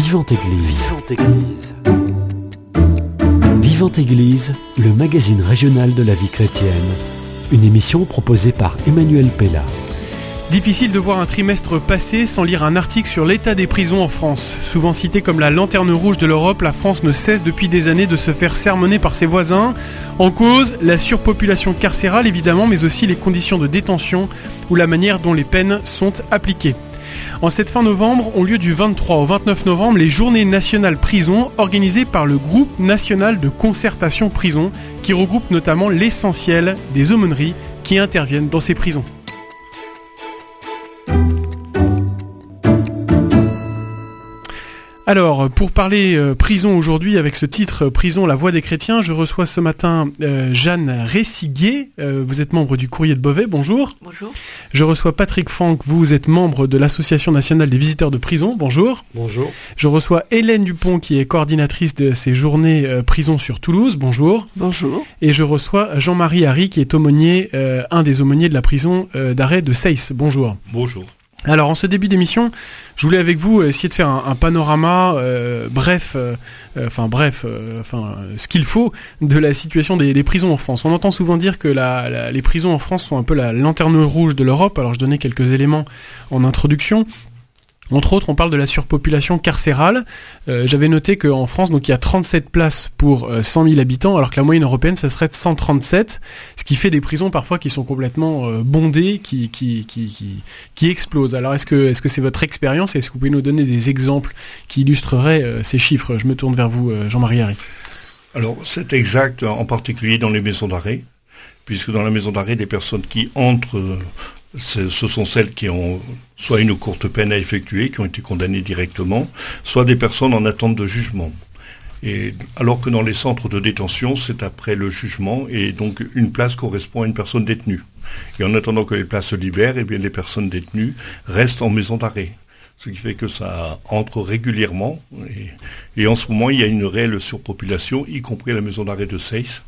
Vivante Église. Vivante Église, le magazine régional de la vie chrétienne. Une émission proposée par Emmanuel Pella. Difficile de voir un trimestre passer sans lire un article sur l'état des prisons en France. Souvent citée comme la lanterne rouge de l'Europe, la France ne cesse depuis des années de se faire sermonner par ses voisins. En cause, la surpopulation carcérale évidemment, mais aussi les conditions de détention ou la manière dont les peines sont appliquées. En cette fin novembre ont lieu du 23 au 29 novembre les Journées nationales prison organisées par le Groupe national de concertation prison qui regroupe notamment l'essentiel des aumôneries qui interviennent dans ces prisons. Alors, pour parler prison aujourd'hui, avec ce titre « Prison, la voix des chrétiens », je reçois ce matin Jeanne Ressiguier. Vous êtes membre du Courrier de Beauvais, bonjour. Bonjour. Je reçois Patrick Franck, vous êtes membre de l'Association nationale des visiteurs de prison, bonjour. Bonjour. Je reçois Hélène Dupont, qui est coordinatrice de ces journées prison sur Toulouse, bonjour. Bonjour. Et je reçois Jean-Marie Harry, qui est aumônier, un des aumôniers de la prison d'arrêt de Seyss, bonjour. Bonjour. Alors en ce début d'émission, je voulais avec vous essayer de faire un panorama ce qu'il faut de la situation des prisons en France. On entend souvent dire que les prisons en France sont un peu la lanterne rouge de l'Europe. Alors je donnais quelques éléments en introduction. Entre autres, on parle de la surpopulation carcérale. J'avais noté qu'en France, donc, il y a 37 places pour 100 000 habitants, alors que la moyenne européenne, ça serait de 137, ce qui fait des prisons parfois qui sont complètement bondées, qui explosent. Alors, est-ce que c'est votre expérience? Est-ce que vous pouvez nous donner des exemples qui illustreraient ces chiffres? Je me tourne vers vous, Jean-Marie Harry. Alors, c'est exact, en particulier dans les maisons d'arrêt, puisque dans la maison d'arrêt, les personnes qui entrent... ce sont celles qui ont soit une courte peine à effectuer, qui ont été condamnées directement, soit des personnes en attente de jugement. Et alors que dans les centres de détention, c'est après le jugement, et donc une place correspond à une personne détenue. Et en attendant que les places se libèrent, eh bien les personnes détenues restent en maison d'arrêt. Ce qui fait que ça entre régulièrement. Et en ce moment, il y a une réelle surpopulation, y compris à la maison d'arrêt de Seyss,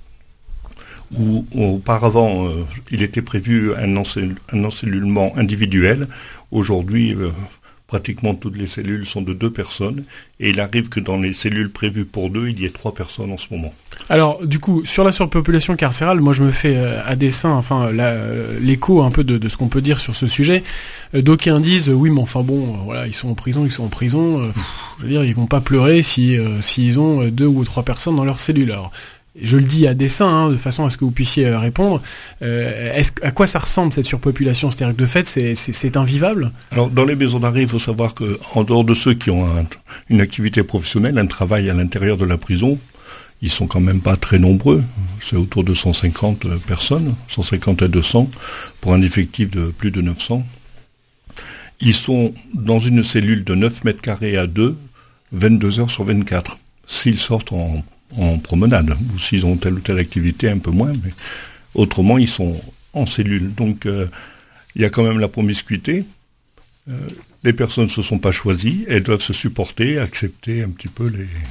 où auparavant il était prévu un encellulement individuel. Aujourd'hui, pratiquement toutes les cellules sont de 2 personnes, et il arrive que dans les cellules prévues pour 2, il y ait 3 personnes en ce moment. Alors, du coup, sur la surpopulation carcérale, moi je me fais à dessein, l'écho un peu de ce qu'on peut dire sur ce sujet. D'aucuns disent, oui, mais enfin bon, voilà, ils sont en prison, je veux dire, ils vont pas pleurer s'ils ont 2 ou 3 personnes dans leur cellule. Alors, je le dis à dessein, de façon à ce que vous puissiez répondre. À quoi ça ressemble cette surpopulation? C'est-à-dire que de fait, c'est invivable? Alors, dans les maisons d'arrêt, il faut savoir qu'en dehors de ceux qui ont une activité professionnelle, un travail à l'intérieur de la prison, ils sont quand même pas très nombreux. C'est autour de 150 personnes, 150 à 200, pour un effectif de plus de 900. Ils sont dans une cellule de 9 mètres carrés à 2, 22 heures sur 24. S'ils sortent en promenade, ou s'ils ont telle ou telle activité, un peu moins, mais autrement, ils sont en cellule. Donc, il y a quand même la promiscuité. Les personnes ne se sont pas choisies, elles doivent se supporter, accepter un petit peu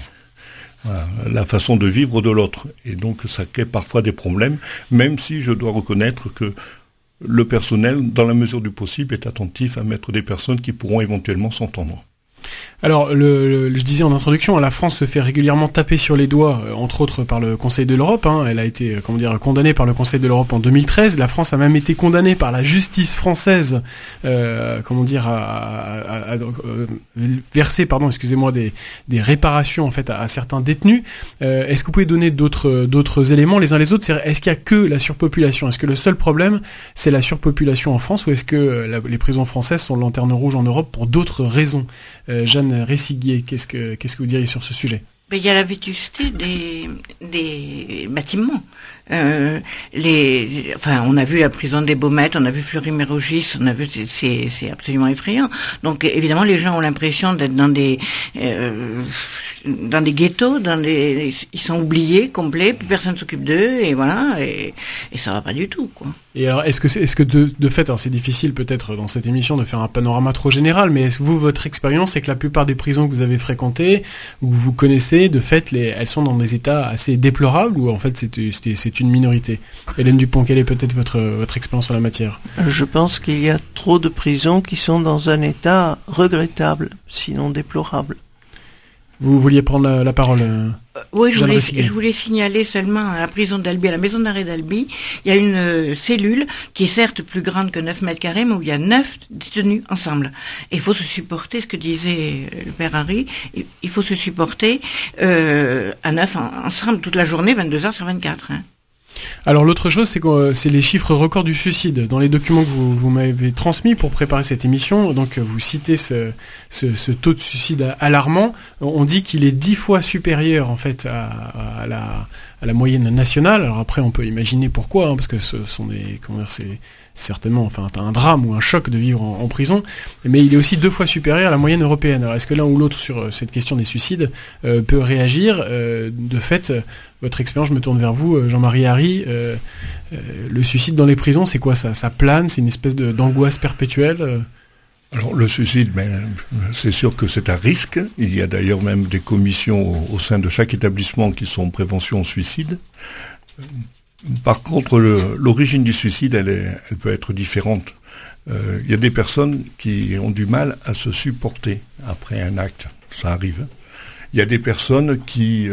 la façon de vivre de l'autre. Et donc, ça crée parfois des problèmes, même si je dois reconnaître que le personnel, dans la mesure du possible, est attentif à mettre des personnes qui pourront éventuellement s'entendre. Alors, je disais en introduction, la France se fait régulièrement taper sur les doigts, entre autres par le Conseil de l'Europe. Elle a été, condamnée par le Conseil de l'Europe en 2013. La France a même été condamnée par la justice française, à verser, des réparations en fait à certains détenus. Est-ce que vous pouvez donner d'autres éléments les uns les autres? Est-ce qu'il y a que la surpopulation? Est-ce que le seul problème c'est la surpopulation en France, ou est-ce que les prisons françaises sont lanterne rouge en Europe pour d'autres raisons? Jeanne Ressiguier, qu'est-ce que vous diriez sur ce sujet? Il y a la vétusté des bâtiments. On a vu la prison des Baumettes, on a vu Fleury-Mérogis, c'est absolument effrayant. Donc évidemment, les gens ont l'impression d'être dans des ghettos, ils sont oubliés, complets, plus personne s'occupe d'eux, et voilà, et ça va pas du tout, quoi. Et alors, est-ce que de fait, alors c'est difficile peut-être dans cette émission de faire un panorama trop général, mais est-ce que votre expérience, c'est que la plupart des prisons que vous avez fréquentées, ou que vous connaissez, de fait, elles sont dans des états assez déplorables, ou en fait c'est une minorité? Hélène Dupont, quelle est peut-être votre expérience en la matière? Je pense qu'il y a trop de prisons qui sont dans un état regrettable, sinon déplorable. Vous vouliez prendre la parole Oui, je voulais signaler seulement à la prison d'Albi, à la maison d'arrêt d'Albi, il y a une cellule qui est certes plus grande que 9 mètres carrés, mais où il y a 9 détenus ensemble. Et il faut se supporter, ce que disait le père Henri, il faut se supporter à 9 ensemble toute la journée, 22 heures sur 24. Hein. Alors l'autre chose, c'est que c'est les chiffres records du suicide. Dans les documents que vous m'avez transmis pour préparer cette émission, donc vous citez ce taux de suicide alarmant. On dit qu'il est 10 fois supérieur en fait à la moyenne nationale. Alors après, on peut imaginer pourquoi, parce que ce sont c'est certainement un drame ou un choc de vivre en prison, mais il est aussi 2 fois supérieur à la moyenne européenne. Alors est-ce que l'un ou l'autre sur cette question des suicides peut réagir de fait? Votre expérience, je me tourne vers vous, Jean-Marie Harry. Le suicide dans les prisons, c'est quoi ça plane, c'est une espèce d'angoisse perpétuelle Alors le suicide, c'est sûr que c'est un risque. Il y a d'ailleurs même des commissions au sein de chaque établissement qui sont prévention au suicide. Par contre, l'origine du suicide, elle peut être différente. Il y a des personnes qui ont du mal à se supporter après un acte. Ça arrive. Il y a des personnes qui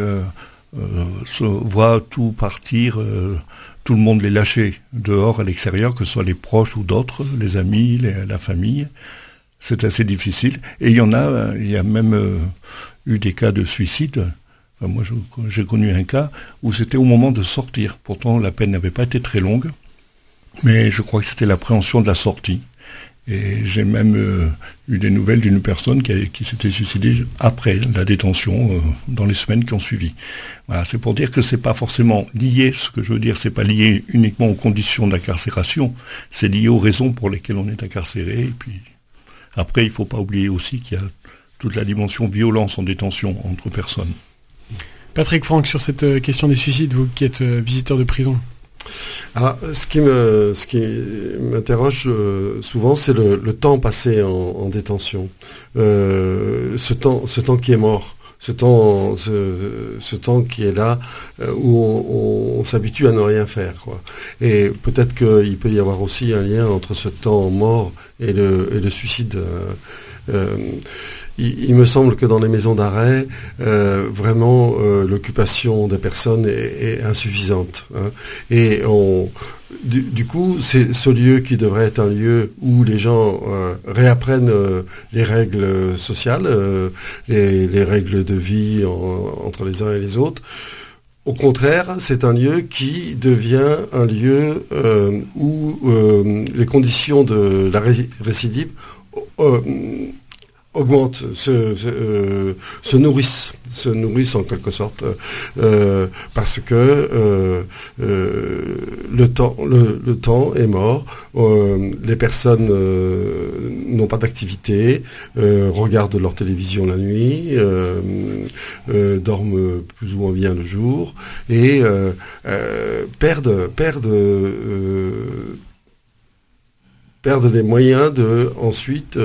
se voient tout partir, tout le monde les lâcher dehors, à l'extérieur, que ce soit les proches ou d'autres, les amis, la famille. C'est assez difficile. Et il y a même eu des cas de suicide. Enfin, moi, j'ai connu un cas où c'était au moment de sortir. Pourtant, la peine n'avait pas été très longue, mais je crois que c'était l'appréhension de la sortie. Et j'ai même eu des nouvelles d'une personne qui s'était suicidée après la détention, dans les semaines qui ont suivi. Voilà, c'est pour dire que c'est pas forcément lié, ce que je veux dire, c'est pas lié uniquement aux conditions d'incarcération, c'est lié aux raisons pour lesquelles on est incarcéré. Et puis après, il faut pas oublier aussi qu'il y a toute la dimension violence en détention entre personnes. Patrick Franck, sur cette question des suicides, vous qui êtes visiteur de prison. Alors, ce qui m'interroge souvent, c'est le temps passé en détention. Ce temps qui est mort. Ce temps qui est là, où on s'habitue à ne rien faire, quoi. Et peut-être qu'il peut y avoir aussi un lien entre ce temps mort et le suicide. Il me semble que dans les maisons d'arrêt, vraiment, l'occupation des personnes est insuffisante. Hein. Et du coup, c'est ce lieu qui devrait être un lieu où les gens réapprennent les règles sociales, les règles de vie entre les uns et les autres. Au contraire, c'est un lieu qui devient un lieu où les conditions de la récidive augmentent, se nourrissent en quelque sorte, parce que le temps est mort, les personnes n'ont pas d'activité, regardent leur télévision la nuit, dorment plus ou moins bien le jour, et perdent les moyens de ensuite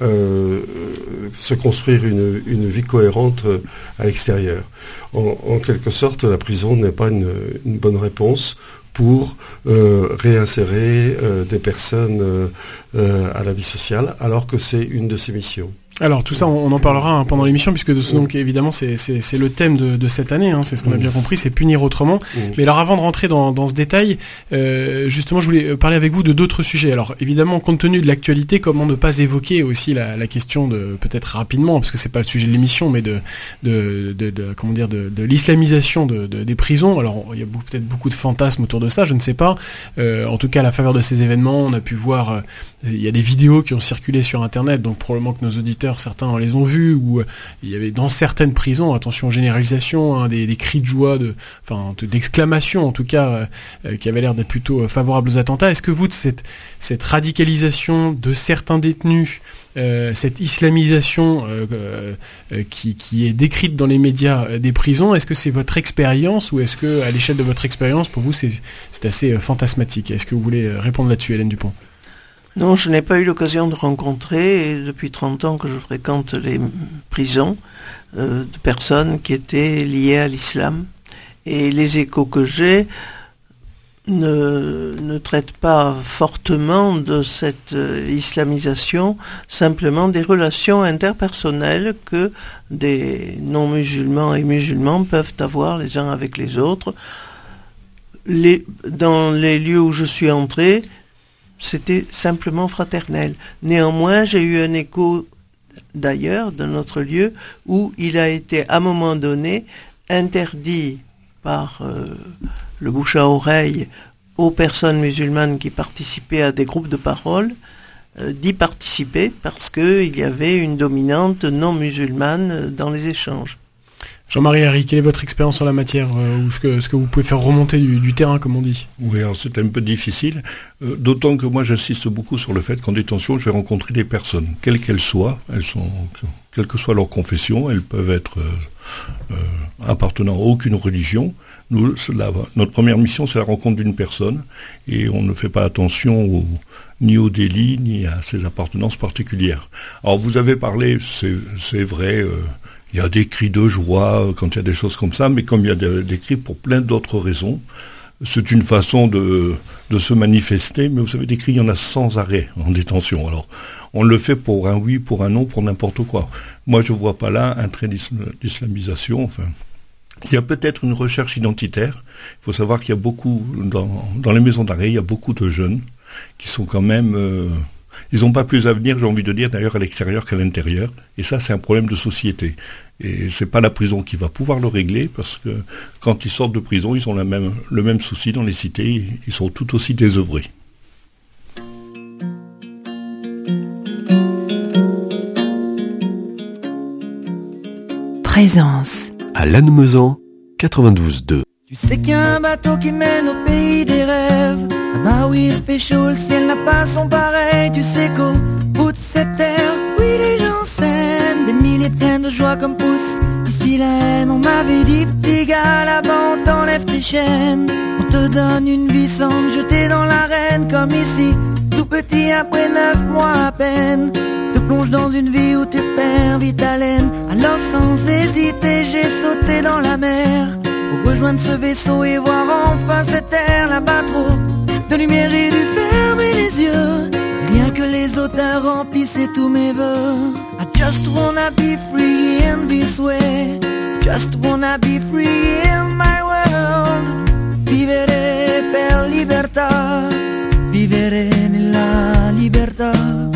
se construire une vie cohérente à l'extérieur. En quelque sorte, la prison n'est pas une bonne réponse pour réinsérer des personnes à la vie sociale, alors que c'est une de ses missions. Alors tout ça, on en parlera pendant l'émission, puisque donc évidemment c'est le thème de cette année, hein, c'est ce qu'on a bien compris, c'est punir autrement. Mais alors avant de rentrer dans ce détail, justement je voulais parler avec vous de d'autres sujets. Alors évidemment, compte tenu de l'actualité, comment ne pas évoquer aussi la question de, peut-être rapidement, parce que c'est pas le sujet de l'émission, mais de l'islamisation des prisons. Alors il y a peut-être beaucoup de fantasmes autour de ça, je ne sais pas. En tout cas, à la faveur de ces événements, on a pu voir, il y a des vidéos qui ont circulé sur Internet, donc probablement que nos auditeurs, certains les ont vus, où il y avait dans certaines prisons, attention généralisation, hein, des cris de joie, d'exclamation en tout cas, qui avaient l'air d'être plutôt favorables aux attentats. Est-ce que vous, de cette radicalisation de certains détenus, cette islamisation qui est décrite dans les médias des prisons, est-ce que c'est votre expérience, ou est-ce que, à l'échelle de votre expérience, pour vous, c'est assez fantasmatique? Est-ce que vous voulez répondre là-dessus, Hélène Dupont? Non, je n'ai pas eu l'occasion de rencontrer, et depuis 30 ans que je fréquente les prisons, de personnes qui étaient liées à l'islam. Et les échos que j'ai ne traite pas fortement de cette islamisation, simplement des relations interpersonnelles que des non-musulmans et musulmans peuvent avoir les uns avec les autres. Dans les lieux où je suis entré, c'était simplement fraternel. Néanmoins, j'ai eu un écho d'ailleurs, de notre lieu, où il a été à un moment donné interdit par le bouche à oreille aux personnes musulmanes qui participaient à des groupes de parole d'y participer parce qu'il y avait une dominante non musulmane dans les échanges. Jean-Marie Harry, quelle est votre expérience en la matière ou ce que vous pouvez faire remonter du terrain, comme on dit? Oui, alors c'est un peu difficile, d'autant que moi j'insiste beaucoup sur le fait qu'en détention, je vais rencontrer des personnes, quelles qu'elles soient, quelle que soit leur confession, elles peuvent être appartenant à aucune religion. Notre première mission, c'est la rencontre d'une personne, et on ne fait pas attention ni au délit, ni à ses appartenances particulières. Alors vous avez parlé, c'est vrai, il y a des cris de joie quand il y a des choses comme ça, mais comme il y a des cris pour plein d'autres raisons, c'est une façon de se manifester, mais vous savez, des cris, il y en a sans arrêt en détention. Alors, on le fait pour un oui, pour un non, pour n'importe quoi. Moi, je ne vois pas là un trait d'islamisation. Enfin, il y a peut-être une recherche identitaire. Il faut savoir qu'il y a beaucoup, dans les maisons d'arrêt, il y a beaucoup de jeunes qui sont quand même... ils n'ont pas plus d'avenir, j'ai envie de dire, d'ailleurs à l'extérieur qu'à l'intérieur. Et ça, c'est un problème de société. Et c'est pas la prison qui va pouvoir le régler, parce que quand ils sortent de prison, ils ont le même souci dans les cités. Ils sont tout aussi désœuvrés. Présence. À Lannemezan, 92.2. Tu sais qu'il y a un bateau qui mène au pays des rêves. Ah oui, il fait chaud, le ciel n'a pas son pareil. Tu sais qu'au bout de cette terre, oui, les gens s'aiment. Des milliers de graines de joie comme poussent ici la haine. On m'avait dit, petit gars, là-bas on t'enlève tes chaînes. On te donne une vie sans te jeter dans l'arène. Comme ici, tout petit après 9 mois à peine. Te plonge dans une vie où tu perds vite haleine. Alors sans hésiter, j'ai sauté dans la mer pour rejoindre ce vaisseau et voir enfin cette terre là-bas trop de lumière. J'ai dû fermer les yeux, rien que les odeurs remplissaient tous mes vœux. I just wanna be free in this way, just wanna be free in my world. Vivere per libertà, vivere nella libertà.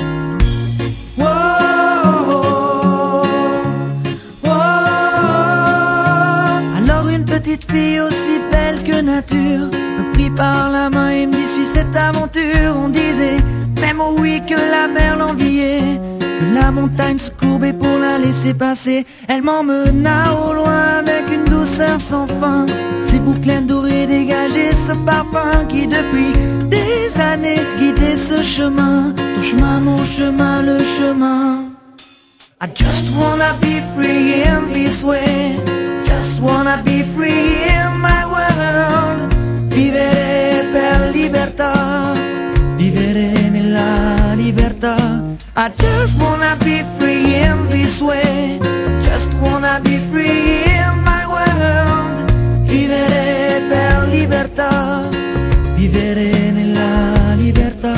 Petite fille aussi belle que nature me prit par la main et me dit suis cette aventure. On disait même oh oui que la mer l'enviait, que la montagne se courbait pour la laisser passer. Elle m'emmena au loin avec une douceur sans fin. Ses boucles dorées dégageaient ce parfum qui depuis des années guidait ce chemin. Ton chemin, mon chemin, le chemin. I just wanna be free in this way, just wanna be free in my world. Vivere per libertà, vivere nella libertà. I just wanna be free in this way, just wanna be free in my world. Vivere per libertà, vivere nella libertà.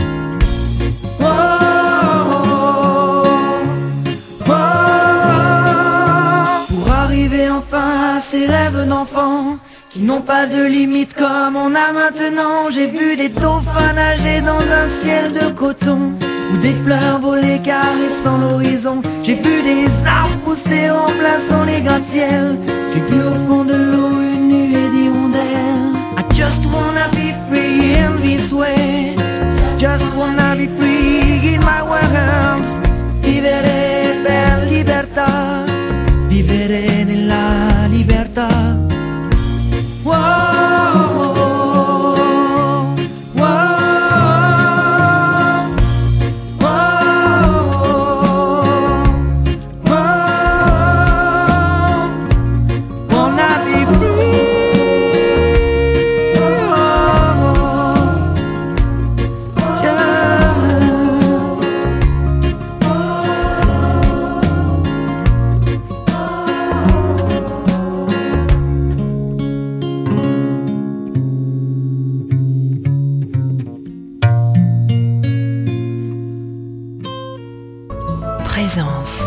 Enfin à ces rêves d'enfant qui n'ont pas de limite comme on a maintenant. J'ai vu des dauphins nager dans un ciel de coton, ou des fleurs voler caressant l'horizon. J'ai vu des arbres pousser remplaçant les gratte-ciel. J'ai vu au fond de l'eau une nuée d'hirondelles. I just wanna be free in this way, just wanna be free in my world. Vivere per libertà, vivere nella libertà. Wow, wow, wow, wow. Wanna be free. Just présence.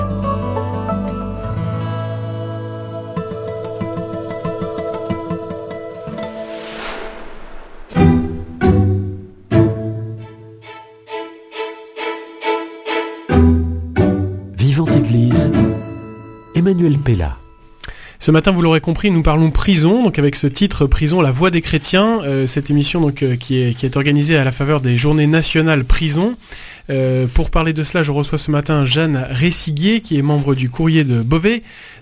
Vivante Église, Emmanuel Pella. Ce matin, vous l'aurez compris, nous parlons prison, donc avec ce titre Prison, la voix des chrétiens, cette émission donc qui est organisée à la faveur des Journées nationales prison. Pour parler de cela, je reçois ce matin Jeanne Ressiguier, qui est membre du Courrier de Beauvais,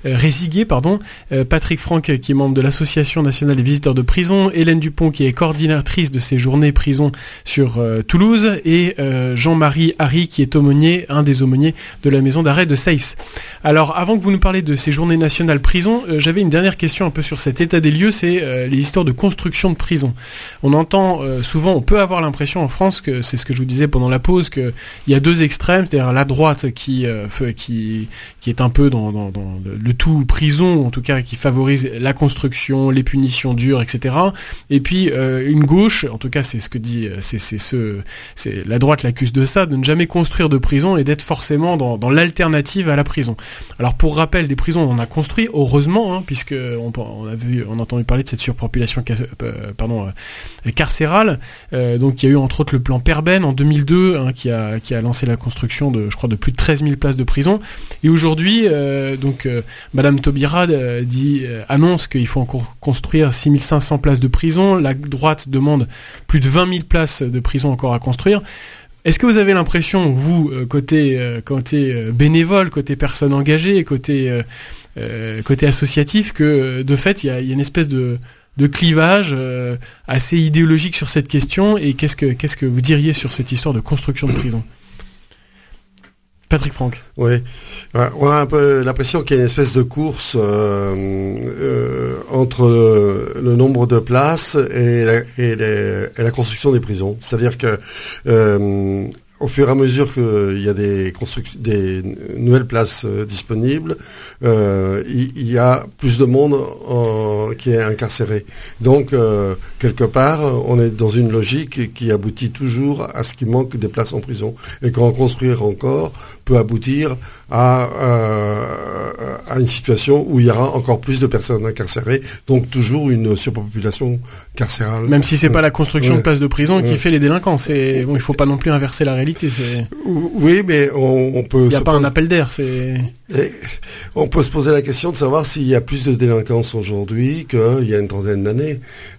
Patrick Franck, qui est membre de l'Association nationale des visiteurs de prison, Hélène Dupont, qui est coordinatrice de ces journées prison sur Toulouse, et Jean-Marie Harry, qui est aumônier, un des aumôniers de la maison d'arrêt de Seyss. Alors, avant que vous nous parliez de ces journées nationales prison, j'avais une dernière question un peu sur cet état des lieux, c'est les histoires de construction de prison. On entend souvent, on peut avoir l'impression en France, que c'est ce que je vous disais pendant la pause, que il y a deux extrêmes, c'est-à-dire la droite qui est un peu dans le tout prison, en tout cas qui favorise la construction, les punitions dures, etc. Et puis une gauche, en tout cas c'est ce que dit, c'est la droite l'accuse de ça, de ne jamais construire de prison et d'être forcément dans l'alternative à la prison. Alors pour rappel, des prisons on a construit, heureusement, puisque on a entendu parler de cette surpopulation carcérale. Donc il y a eu entre autres le plan Perben en 2002 qui a lancé la construction de plus de 13 000 places de prison. Et aujourd'hui, Madame Taubira annonce qu'il faut encore construire 6 500 places de prison. La droite demande plus de 20 000 places de prison encore à construire. Est-ce que vous avez l'impression, vous, côté bénévole, côté personne engagée, côté associatif, que de fait, il y a une espèce de clivage assez idéologique sur cette question, et qu'est-ce que vous diriez sur cette histoire de construction de prison ? Patrick Franck. Oui, on a un peu l'impression qu'il y a une espèce de course entre le nombre de places et la construction des prisons. C'est-à-dire que au fur et à mesure qu'il y a des nouvelles places disponibles, il y a plus de monde qui est incarcéré. Donc, quelque part, on est dans une logique qui aboutit toujours à ce qu'il manque des places en prison. Et qu'en construire encore peut aboutir à une situation où il y aura encore plus de personnes incarcérées, donc toujours une surpopulation carcérale. Même si c'est pas la construction de places de prison qui fait les délinquants. Il faut pas non plus inverser la réalité. Oui, mais on peut... Il n'y a pas un appel d'air, on peut se poser la question de savoir s'il y a plus de délinquance aujourd'hui qu'il y a une trentaine d'années.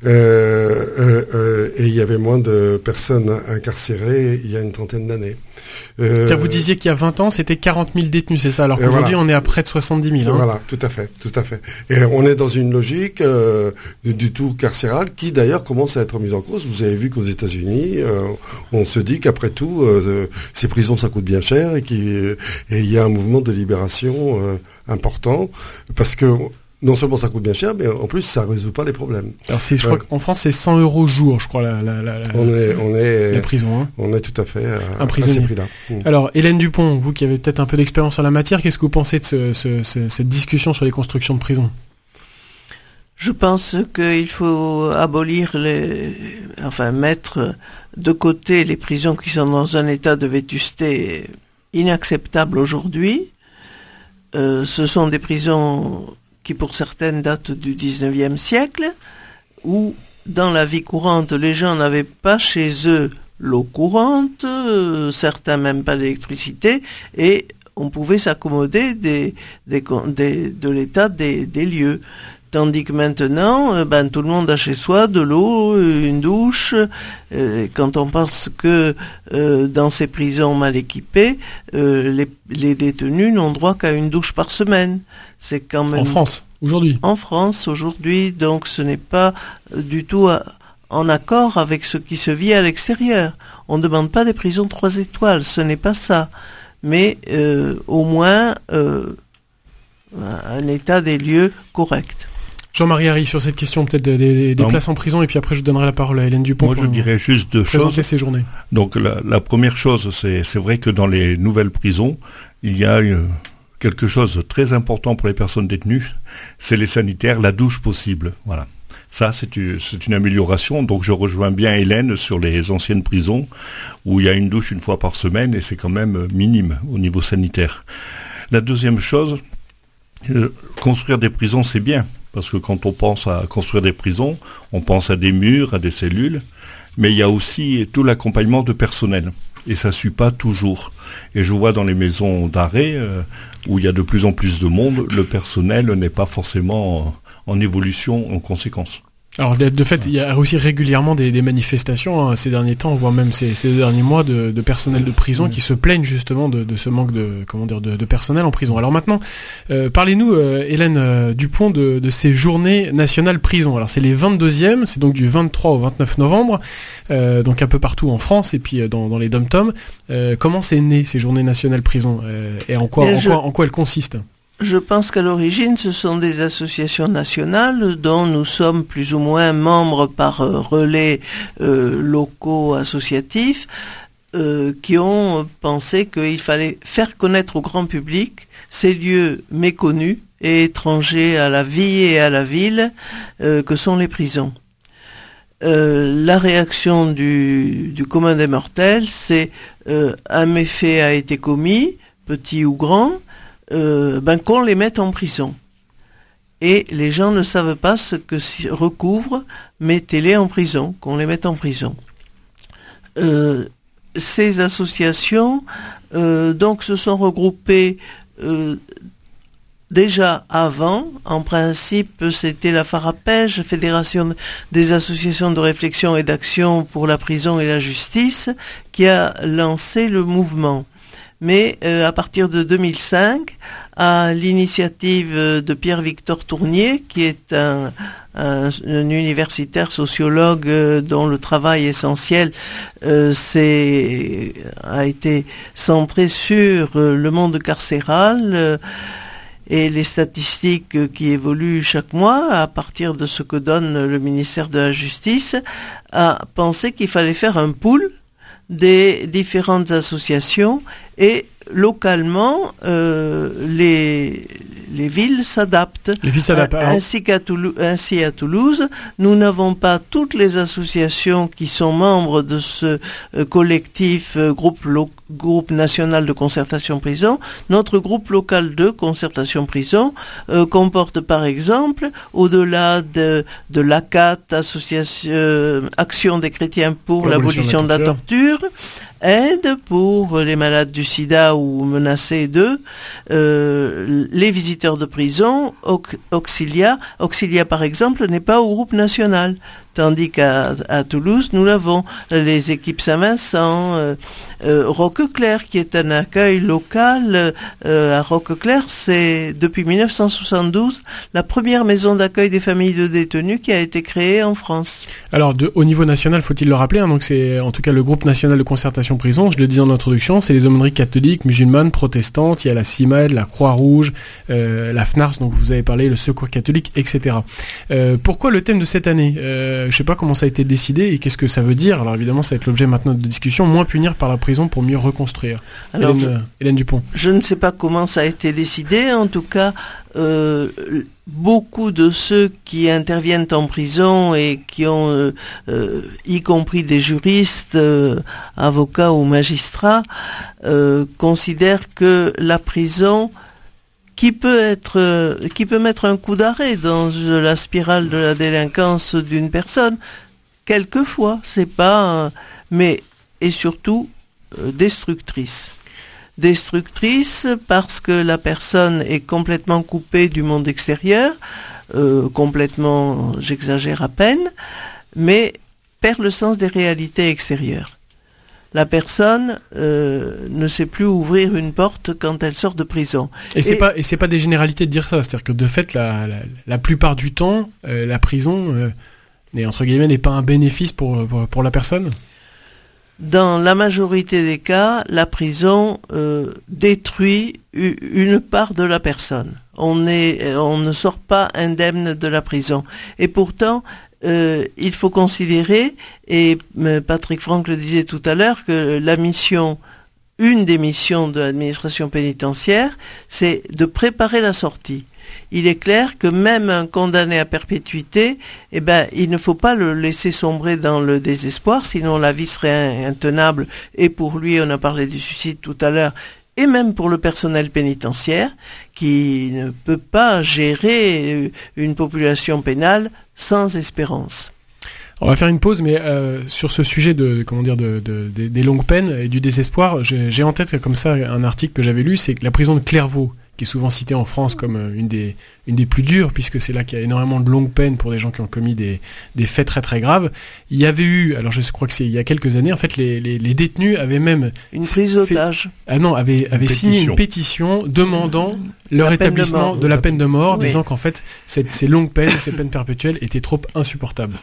Et il y avait moins de personnes incarcérées il y a une trentaine d'années. Vous disiez qu'il y a 20 ans, c'était 40 000 détenus, c'est ça? Alors qu'aujourd'hui, on est à près de 70 000. Voilà, tout à fait. Et on est dans une logique du tout carcéral qui, d'ailleurs, commence à être mise en cause. Vous avez vu qu'aux États-Unis, on se dit qu'après tout, ces prisons, ça coûte bien cher, et il y a un mouvement de libération important, parce que non seulement ça coûte bien cher, mais en plus ça ne résout pas les problèmes. Alors je crois qu'en France c'est 100 € jour, je crois, la prison. On est tout à fait à prisonnier. ces prix-là. Alors Hélène Dupont, vous qui avez peut-être un peu d'expérience en la matière, qu'est-ce que vous pensez de cette discussion sur les constructions de prisons ? Je pense qu'il faut mettre de côté les prisons qui sont dans un état de vétusté inacceptable aujourd'hui. Ce sont des prisons qui pour certaines datent du 19e siècle, où dans la vie courante, les gens n'avaient pas chez eux l'eau courante, certains même pas d'électricité, et on pouvait s'accommoder de l'état des lieux. Tandis que maintenant, tout le monde a chez soi de l'eau, une douche. Quand on pense que dans ces prisons mal équipées, les détenus n'ont droit qu'à une douche par semaine. C'est quand même... En France, aujourd'hui. En France, aujourd'hui. Donc ce n'est pas du tout en accord avec ce qui se vit à l'extérieur. On ne demande pas des prisons 3 étoiles, ce n'est pas ça. Mais au moins un état des lieux correct. Jean-Marie Harry, sur cette question peut-être des places en prison, et puis après je donnerai la parole à Hélène Dupont. Moi je dirais juste 2 choses. Présenter ces journées. Donc la première chose, c'est vrai que dans les nouvelles prisons, il y a quelque chose de très important pour les personnes détenues, c'est les sanitaires, la douche possible. Voilà. Ça, c'est une amélioration. Donc, je rejoins bien Hélène sur les anciennes prisons où il y a une douche une fois par semaine et c'est quand même minime au niveau sanitaire. La deuxième chose, construire des prisons, c'est bien. Parce que quand on pense à construire des prisons, on pense à des murs, à des cellules. Mais il y a aussi tout l'accompagnement de personnel. Et ça ne suit pas toujours. Et je vois dans les maisons d'arrêt, où il y a de plus en plus de monde, le personnel n'est pas forcément en évolution en conséquence. Alors de fait, il y a aussi régulièrement des manifestations ces derniers temps, voire même ces derniers mois de personnel de prison qui se plaignent justement de ce manque de personnel en prison. Alors maintenant, parlez-nous, Hélène Dupont, de ces journées nationales prison. Alors c'est les 22e, c'est donc du 23 au 29 novembre, donc un peu partout en France et puis dans les dom-toms. Comment c'est né ces journées nationales prison et en quoi elles consistent? Je pense qu'à l'origine, ce sont des associations nationales dont nous sommes plus ou moins membres par relais locaux associatifs qui ont pensé qu'il fallait faire connaître au grand public ces lieux méconnus et étrangers à la vie et à la ville que sont les prisons. La réaction du commun des mortels, c'est un méfait a été commis, petit ou grand, qu'on les mette en prison. Et les gens ne savent pas ce que recouvre, mettez-les en prison, qu'on les mette en prison. Ces associations donc se sont regroupées déjà avant. En principe, c'était la FARAPEJ, Fédération des associations de réflexion et d'action pour la prison et la justice, qui a lancé le mouvement. Mais à partir de 2005, à l'initiative de Pierre-Victor Tournier, qui est un universitaire sociologue dont le travail essentiel a été centré sur le monde carcéral et les statistiques qui évoluent chaque mois à partir de ce que donne le ministère de la Justice, a pensé qu'il fallait faire un pool des différentes associations et localement les villes s'adaptent. Les villes s'adaptent. Ainsi à Toulouse, nous n'avons pas toutes les associations qui sont membres de ce collectif groupe national de concertation prison. Notre groupe local de concertation prison comporte par exemple, au-delà de l'ACAT, Association Action des chrétiens pour l'abolition de la torture, aide pour les malades du sida ou menacés d'eux, les visiteurs de prison, Auxilia par exemple n'est pas au groupe national, tandis qu'à Toulouse nous l'avons, les équipes Saint-Vincent, Roqueclair qui est un accueil local. À Roqueclair, c'est depuis 1972 la première maison d'accueil des familles de détenus qui a été créée en France. Alors au niveau national, faut-il le rappeler, donc c'est en tout cas le groupe national de concertation prison, je le disais en introduction, c'est les aumôneries catholiques, musulmanes, protestantes, il y a la CIMAD, la Croix-Rouge, la FNARS, donc vous avez parlé, le Secours catholique, etc. Pourquoi le thème de cette année je sais pas comment ça a été décidé et qu'est-ce que ça veut dire. Alors évidemment, ça va être l'objet maintenant de discussion. Moins punir par la prison pour mieux reconstruire. Alors, Hélène Dupont. Je ne sais pas comment ça a été décidé. En tout cas, beaucoup de ceux qui interviennent en prison et qui ont, y compris des juristes, avocats ou magistrats, considèrent que la prison qui peut mettre un coup d'arrêt dans la spirale de la délinquance d'une personne, quelquefois, c'est pas, mais et surtout destructrice. Destructrice parce que la personne est complètement coupée du monde extérieur, complètement, j'exagère à peine, mais perd le sens des réalités extérieures. La personne ne sait plus ouvrir une porte quand elle sort de prison. Et c'est pas des généralités de dire ça, c'est-à-dire que de fait la plupart du temps la prison n'est pas un bénéfice pour la personne. Dans la majorité des cas, la prison détruit une part de la personne. On ne sort pas indemne de la prison. Et pourtant, il faut considérer, et Patrick Franck le disait tout à l'heure, que la mission une des missions de l'administration pénitentiaire, c'est de préparer la sortie. Il est clair que même un condamné à perpétuité, il ne faut pas le laisser sombrer dans le désespoir, sinon la vie serait intenable. Et pour lui, on a parlé du suicide tout à l'heure, et même pour le personnel pénitentiaire, qui ne peut pas gérer une population pénale sans espérance. On va faire une pause, mais sur ce sujet des longues peines et du désespoir, j'ai en tête comme ça un article que j'avais lu, c'est que la prison de Clairvaux, qui est souvent citée en France comme une des plus dures, puisque c'est là qu'il y a énormément de longues peines pour des gens qui ont commis des faits très très graves. Il y avait eu, alors je crois que c'est il y a quelques années, en fait les détenus avaient même une prise d'otage. Avaient signé une pétition demandant le rétablissement de la peine de mort, disant qu'en fait ces longues peines, ces peines perpétuelles étaient trop insupportables.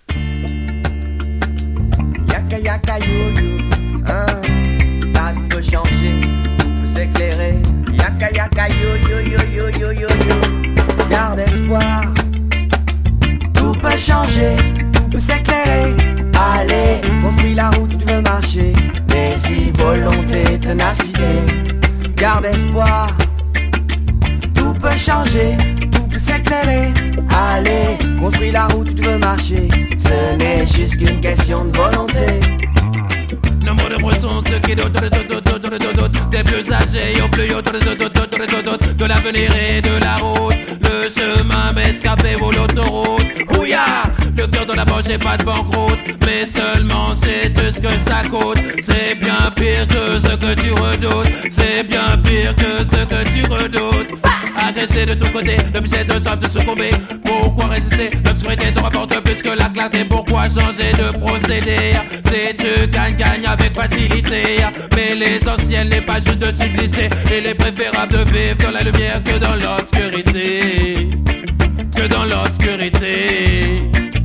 Yaka yaka yo yo, la vie peut changer, peut s'éclairer. Yaka yaka yo yo yo yo yo yo yo, garde espoir. Tout peut changer, tout peut s'éclairer. Allez, construis la route où tu veux marcher, mais si volonté, ténacité, garde espoir. Tout peut changer, tout peut s'éclairer. Allez, construis la route où tu veux marcher, ce n'est juste qu'une question de volonté. Nombre de broussons, ceux qui dotent des plus âgés au plus haut de l'avenir et de la route. Le chemin m'escapé vaut l'autoroute. Ouya, le cœur de la poche et pas de banqueroute, mais seulement c'est tout ce que ça coûte. C'est bien pire que ce que tu redoutes. C'est bien pire que ce que tu redoutes. Agressé de tous côtés, le but c'est de simple de succomber. Pourquoi résister? L'obscurité te rapporte plus que la clarté. Pourquoi changer de procédé? Si tu gagnes avec facilité, mais l'essentiel n'est pas juste de subsister. Il est préférable de vivre dans la lumière que dans l'obscurité. Que dans l'obscurité.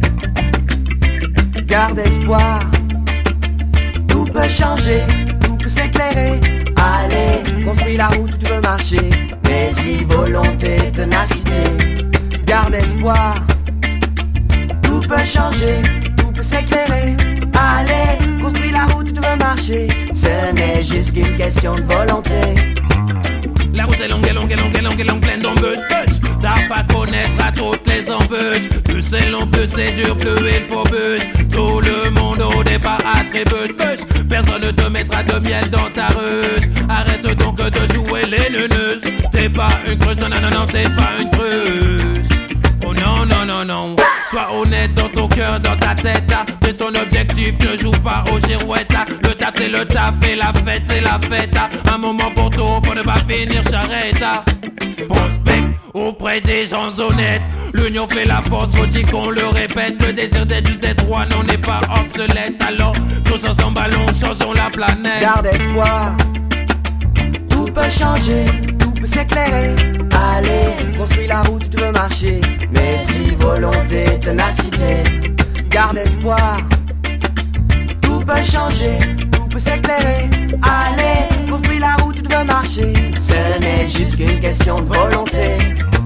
Garde espoir. Tout peut changer, tout peut s'éclairer. Allez, construis la route où tu veux marcher, mais si volonté, ténacité, garde espoir. Tout peut changer, tout peut s'éclairer. Allez, construis la route où tu veux marcher, ce n'est juste qu'une question de volonté. La route est longue, pleine d'embûches. T'as pas connaître à toutes les embûches. Plus c'est long, plus c'est dur, plus il faut bûche. Tout le monde au départ attribue personne ne te mettra de miel dans ta ruche. Arrête donc de jouer les neuneuses. T'es pas une cruche, non, t'es pas une cruche. Oh non. Sois honnête dans ton cœur, dans ta tête. C'est ton objectif, ne joue pas aux girouettes. Le taf c'est le taf et la fête c'est la fête. Un moment pour tout, pour ne pas finir charrette. Prospect auprès des gens honnêtes. L'union fait la force, faut-il qu'on le répète. Le désir d'être juste d'être roi n'en est pas obsolète. Alors, tous ensemble allons, changeons la planète. Garde espoir. Tout peut changer, tout peut s'éclairer. Allez, construis la route où tu veux marcher, mais si volonté, ténacité, garde espoir. Tout peut changer, tout peut s'éclairer. Allez, construis la route où tu veux marcher, ce n'est juste qu'une question de volonté.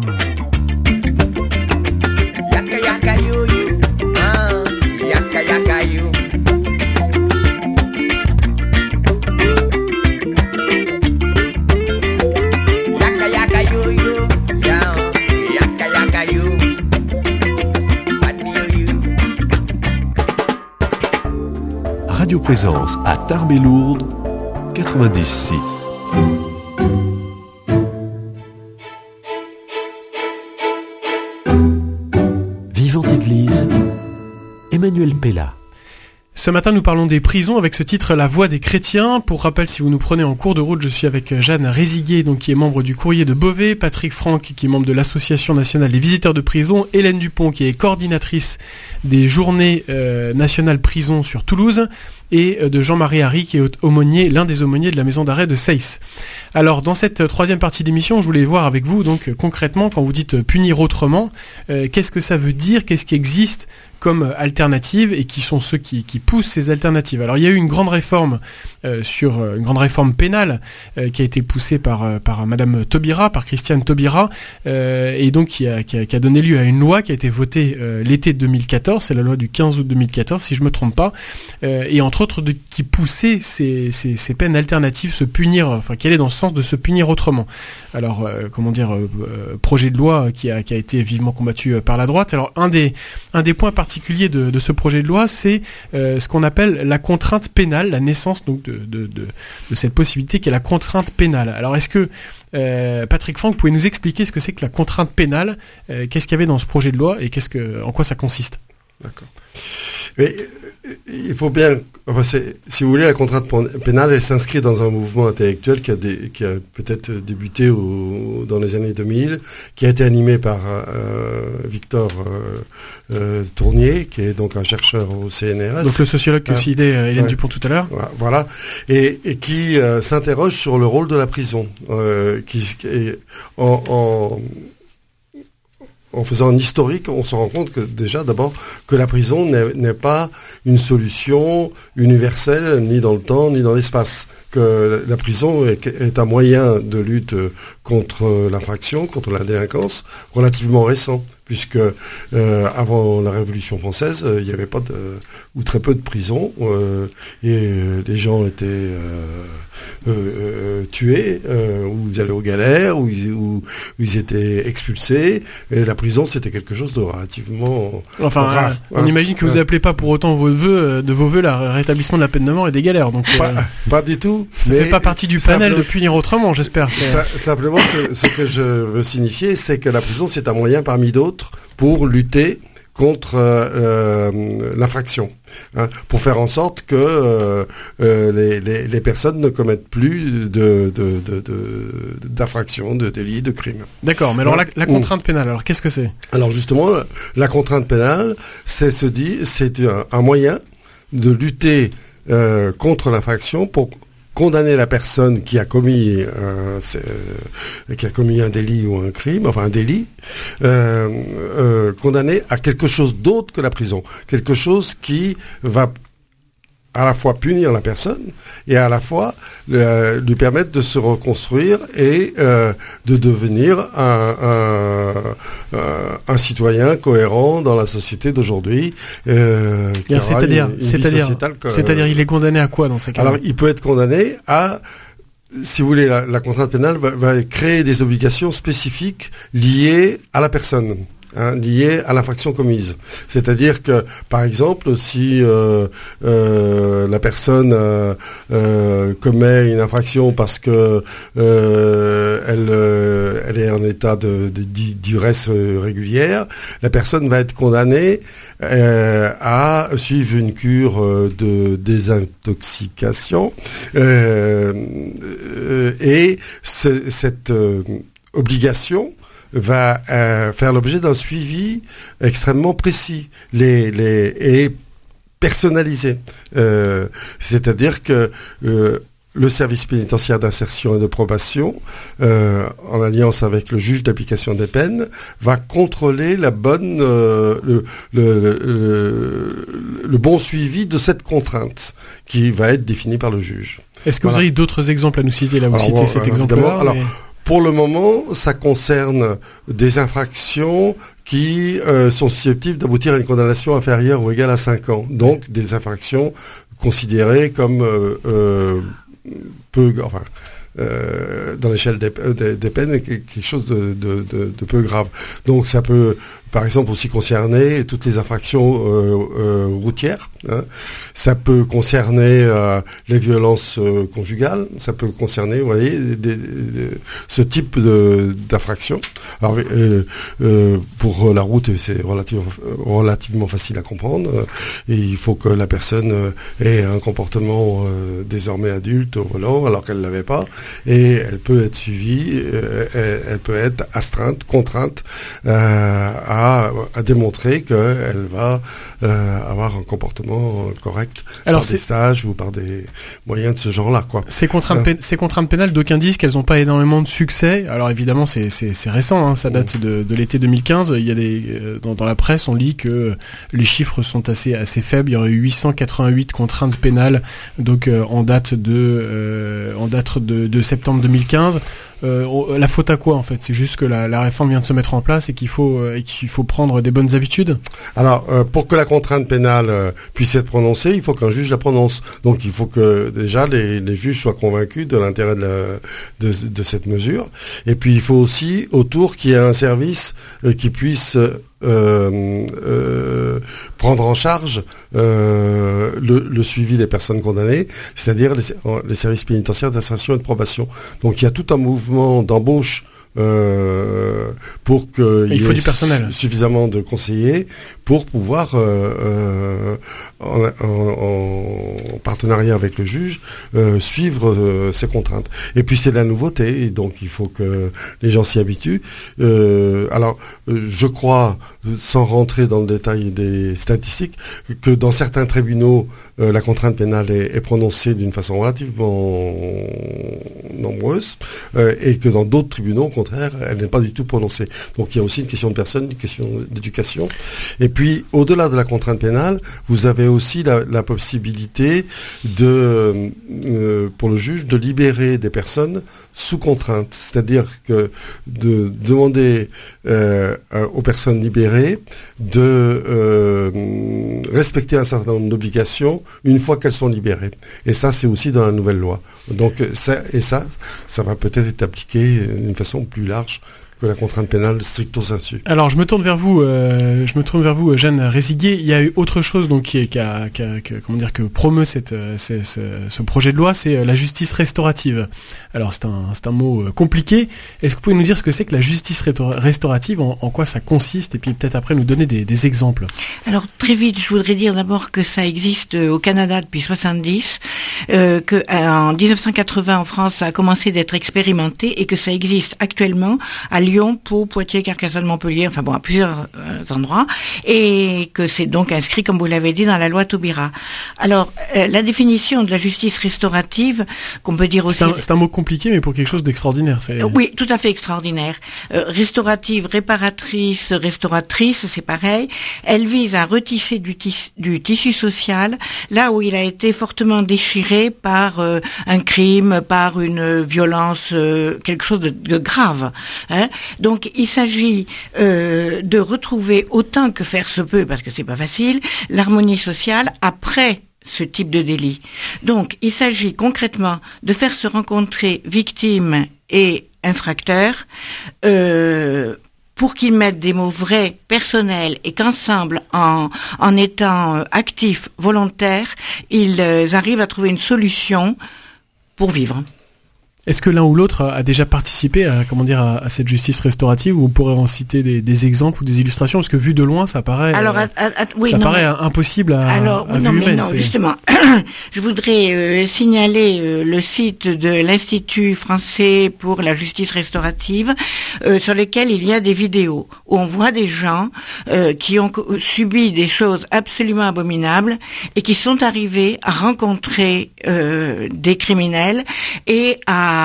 Yaka yaka you you, yaka yaka you. Yaka yaka you you, yaka yaka you. Radio Présence à Tarbes-et-Lourdes 90.6. Vivante Église, Emmanuel Pella. Ce matin, nous parlons des prisons avec ce titre La Voix des chrétiens. Pour rappel, si vous nous prenez en cours de route, je suis avec Jeanne Réziguier, donc qui est membre du Courrier de Beauvais, Patrick Franck, qui est membre de l'Association nationale des visiteurs de prison, Hélène Dupont, qui est coordinatrice des journées nationales prison sur Toulouse, et de Jean-Marie Harry, qui est aumônier, l'un des aumôniers de la maison d'arrêt de Seyss. Alors, dans cette troisième partie d'émission, je voulais voir avec vous, donc concrètement, quand vous dites punir autrement, qu'est-ce que ça veut dire, qu'est-ce qui existe comme alternative et qui sont ceux qui poussent ces alternatives. Alors il y a eu une grande réforme une grande réforme pénale qui a été poussée par Madame Taubira, par Christiane Taubira, et donc qui a donné lieu à une loi qui a été votée l'été 2014, c'est la loi du 15 août 2014 si je me trompe pas, et entre entre autres qui poussait ces peines alternatives, qui allaient dans le sens de se punir autrement. Alors, projet de loi qui a été vivement combattu par la droite. Alors, un des points particuliers de ce projet de loi, c'est ce qu'on appelle la contrainte pénale, la naissance donc de cette possibilité qui est la contrainte pénale. Alors, est-ce que Patrick Franck, vous pouvez nous expliquer ce que c'est que la contrainte pénale, qu'est-ce qu'il y avait dans ce projet de loi et en quoi ça consiste? D'accord. Mais il faut bien, si vous voulez, la contrainte pénale, elle s'inscrit dans un mouvement intellectuel qui a peut-être débuté dans les années 2000, qui a été animé par Victor Tournier, qui est donc un chercheur au CNRS. Donc le sociologue que citait Hélène Dupont tout à l'heure. Voilà, et qui s'interroge sur le rôle de la prison, en faisant un historique, on se rend compte que déjà, d'abord, que la prison n'est pas une solution universelle, ni dans le temps, ni dans l'espace. Que la prison est un moyen de lutte contre l'infraction, contre la délinquance, relativement récent. Puisque avant la Révolution française, il n'y avait pas ou très peu de prisons, et les gens étaient tués, ou ils allaient aux galères, ou ils étaient expulsés. Et la prison, c'était quelque chose de relativement rare. On imagine que vous n'appelez pas pour autant de vos voeux le rétablissement de la peine de mort et des galères. Donc, pas du tout. Ça ne fait pas partie du panel de punir autrement, j'espère. Simplement, ce que je veux signifier, c'est que la prison, c'est un moyen parmi d'autres pour lutter contre l'infraction, pour faire en sorte que les personnes ne commettent plus d'infractions, de délits, de crimes. D'accord, mais alors la contrainte pénale, alors qu'est-ce que c'est? Alors justement, la contrainte pénale, c'est un moyen de lutter contre l'infraction pour condamner la personne qui a commis un délit ou un crime, enfin un délit, condamné à quelque chose d'autre que la prison, quelque chose qui va à la fois punir la personne et à la fois lui permettre de se reconstruire et de devenir un citoyen cohérent dans la société d'aujourd'hui. C'est-à-dire, il est condamné à quoi dans ces cas-là? Alors, il peut être condamné à, si vous voulez, la contrainte pénale va créer des obligations spécifiques liées à la personne. Liées à l'infraction commise. C'est-à-dire que, par exemple, si la personne commet une infraction parce que elle est en état d'ivresse régulière, la personne va être condamnée à suivre une cure de désintoxication et cette obligation va faire l'objet d'un suivi extrêmement précis et personnalisé. C'est-à-dire que le service pénitentiaire d'insertion et de probation, en alliance avec le juge d'application des peines, va contrôler le bon suivi de cette contrainte qui va être définie par le juge. Est-ce que vous auriez d'autres exemples à nous citer? Là, vous citez cet exemple-là. Pour le moment, ça concerne des infractions qui sont susceptibles d'aboutir à une condamnation inférieure ou égale à 5 ans. Donc, des infractions considérées comme dans l'échelle des peines, quelque chose de peu grave. Donc, ça peut, par exemple, aussi concerner toutes les infractions routières. Ça peut concerner les violences conjugales. Ça peut concerner, vous voyez, ce type d'infractions. Alors, pour la route, c'est relativement facile à comprendre. Et il faut que la personne ait un comportement désormais adulte au volant, alors qu'elle ne l'avait pas. Et elle peut être suivie, elle peut être astreinte, contrainte à démontrer qu'elle va avoir un comportement correct par des stages ou par des moyens de ce genre-là, quoi. Ces contraintes pénales, d'aucuns disent qu'elles n'ont pas énormément de succès. Alors évidemment, c'est récent, ça date de l'été 2015. Il y a dans la presse, on lit que les chiffres sont assez faibles. Il y aurait eu 888 contraintes pénales, donc en date de de septembre 2015. La faute à quoi en fait? C'est juste que la réforme vient de se mettre en place et qu'il faut prendre des bonnes habitudes? Alors, pour que la contrainte pénale puisse être prononcée, il faut qu'un juge la prononce. Donc, il faut que déjà les juges soient convaincus de l'intérêt de cette mesure. Et puis, il faut aussi autour qu'il y ait un service qui puisse prendre en charge le suivi des personnes condamnées, c'est-à-dire les services pénitentiaires d'insertion et de probation. Donc il y a tout un mouvement d'embauche pour qu'il y ait suffisamment de conseillers pour pouvoir, en partenariat avec le juge, suivre ces contraintes. Et puis c'est de la nouveauté, et donc il faut que les gens s'y habituent. Alors, je crois, sans rentrer dans le détail des statistiques, que dans certains tribunaux, la contrainte pénale est prononcée d'une façon relativement nombreuse, et que dans d'autres tribunaux, au contraire, elle n'est pas du tout prononcée. Donc il y a aussi une question de personne, une question d'éducation. Et puis, au-delà de la contrainte pénale, vous avez aussi la possibilité pour le juge de libérer des personnes sous contrainte. C'est-à-dire que de demander aux personnes libérées de respecter un certain nombre d'obligations une fois qu'elles sont libérées. Et ça, c'est aussi dans la nouvelle loi. Donc ça va peut-être être appliqué d'une façon plus large que la contrainte pénale stricto sensu. Alors je me tourne vers vous, Jeanne Réziguier. Il y a eu autre chose donc que promeut ce projet de loi, c'est la justice restaurative. Alors c'est un mot compliqué. Est-ce que vous pouvez nous dire ce que c'est que la justice restaurative, en quoi ça consiste, et puis peut-être après nous donner des exemples? Alors très vite, je voudrais dire d'abord que ça existe au Canada depuis 70, que en 1980 en France ça a commencé d'être expérimenté et que ça existe actuellement à Lyon, Pau, Poitiers, Carcassonne, Montpellier, enfin bon, à plusieurs endroits, et que c'est donc inscrit, comme vous l'avez dit, dans la loi Taubira. Alors, la définition de la justice restaurative, qu'on peut dire aussi... C'est un mot compliqué, mais pour quelque chose d'extraordinaire. Oui, tout à fait extraordinaire. Restaurative, réparatrice, restauratrice, c'est pareil. Elle vise à retisser du tissu social, là où il a été fortement déchiré par un crime, par une violence, quelque chose de grave. Hein. Donc il s'agit de retrouver autant que faire se peut, parce que c'est pas facile, l'harmonie sociale après ce type de délit. Donc il s'agit concrètement de faire se rencontrer victimes et infracteurs pour qu'ils mettent des mots vrais, personnels, et qu'ensemble, en étant actifs, volontaires, ils arrivent à trouver une solution pour vivre. Est-ce que l'un ou l'autre a déjà participé à cette justice restaurative, ou vous pourrez en citer des exemples ou des illustrations? Parce que vu de loin, ça paraît, paraît impossible à vue humaine. Non, justement. Je voudrais signaler le site de l'Institut français pour la justice restaurative, sur lequel il y a des vidéos où on voit des gens qui ont subi des choses absolument abominables et qui sont arrivés à rencontrer des criminels et à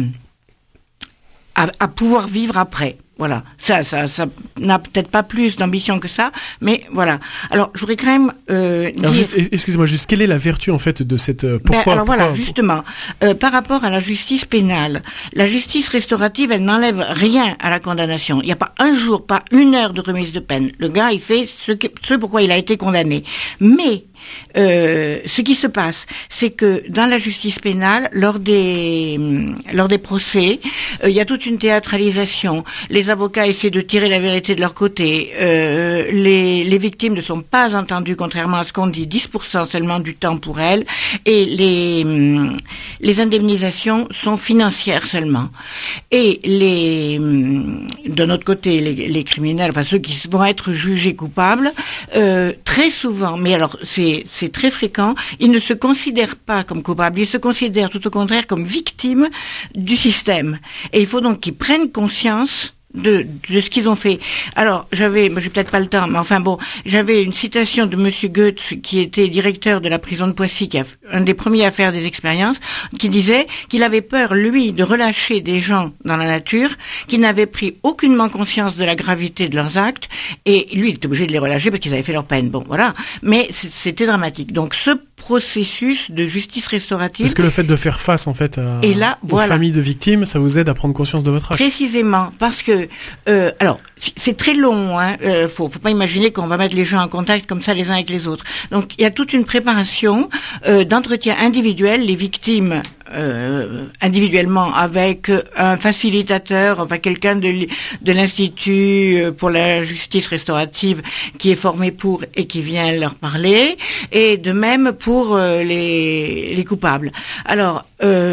pouvoir vivre après. Voilà. Ça n'a peut-être pas plus d'ambition que ça, mais voilà. Alors, je voudrais quand même dire... Excusez-moi, juste quelle est la vertu, en fait, de cette... Justement, par rapport à la justice pénale, la justice restaurative, elle n'enlève rien à la condamnation. Il n'y a pas un jour, pas une heure de remise de peine. Le gars, il fait ce pourquoi il a été condamné. Mais... ce qui se passe, c'est que dans la justice pénale, lors des procès, il y a toute une théâtralisation. Les avocats essaient de tirer la vérité de leur côté. Les victimes ne sont pas entendues, contrairement à ce qu'on dit, 10% seulement du temps pour elles. Et les indemnisations sont financières seulement. Et de notre côté, les criminels, enfin ceux qui vont être jugés coupables, très souvent, mais alors c'est très fréquent, ils ne se considèrent pas comme coupables, ils se considèrent tout au contraire comme victimes du système. Et il faut donc qu'ils prennent conscience de ce qu'ils ont fait. Alors, j'ai peut-être pas le temps, mais enfin bon, j'avais une citation de Monsieur Goetz, qui était directeur de la prison de Poissy, qui a un des premiers à faire des expériences, qui disait qu'il avait peur, lui, de relâcher des gens dans la nature, qui n'avaient pris aucunement conscience de la gravité de leurs actes, et lui, il était obligé de les relâcher parce qu'ils avaient fait leur peine. Bon, voilà. Mais c'était dramatique. Donc, processus de justice restaurative. Parce que le fait de faire face en fait aux familles de victimes, ça vous aide à prendre conscience de votre acte. Précisément, parce que alors c'est très long, hein. Faut pas imaginer qu'on va mettre les gens en contact comme ça les uns avec les autres. Donc il y a toute une préparation d'entretien individuel, les victimes individuellement avec un facilitateur, enfin quelqu'un de l'Institut pour la justice restaurative qui est formé pour et qui vient leur parler, et de même pour les coupables. Alors